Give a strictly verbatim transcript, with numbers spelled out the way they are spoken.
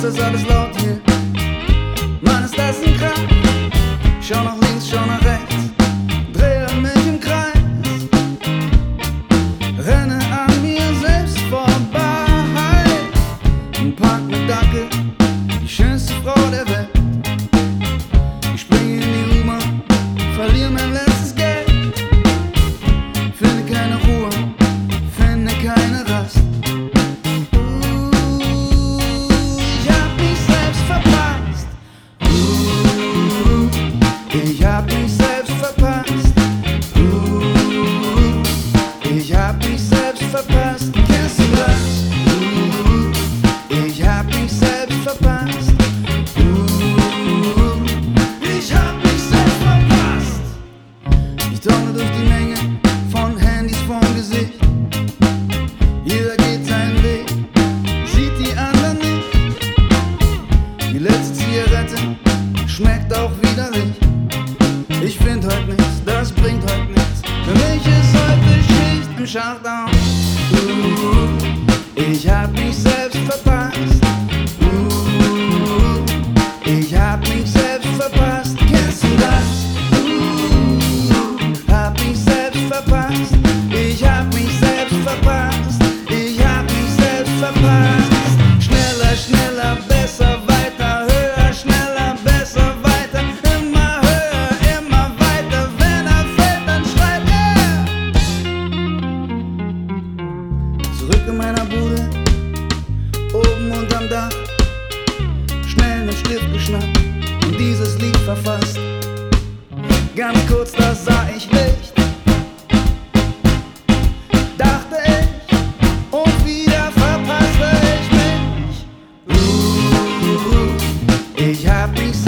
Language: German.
ist alles laut hier. Mann, ist das ein Krach. Schau nach links, schau nach rechts, drehe mich im Kreis, renne an mir selbst vorbei und park mit Dackel, die schönste Frau der Welt. Ich springe in die U-Bahn, verliere mein letztes Geld, finde keine Ruhe, finde keine Rast. Ich hab mich selbst verpasst. Uh, ich hab mich selbst verpasst. Kennst du das? Uh, ich hab mich selbst verpasst. Uh, ich hab mich selbst verpasst. Ich taumle durch die Menge von Handys vorm Gesicht. Jeder geht seinen Weg, sieht die anderen nicht. Die letzte Zigarette schmeckt auch widerlich. Ich find heute nichts, das bringt heute nichts. Für mich ist heute Schicht im Schacht. Uh, ich hab mich selbst verpasst. Uh, ich hab mich selbst verpasst. Kennst du das? Uh, hab mich selbst verpasst. Ich hab mich selbst verpasst. Ich hab mich selbst verpasst. Schneller, schneller, besser, weiter, höher, schneller, besser, weiter. Immer höher, immer weiter. Wenn er fällt, dann schreit er. Zurück in meiner Bude, oben unterm Dach, schnell nen Stift geschnappt und dieses Lied verfasst. Ganz kurz, da sah ich Licht, dachte ich, und wieder verpasste ich mich. Uh, ich hab mich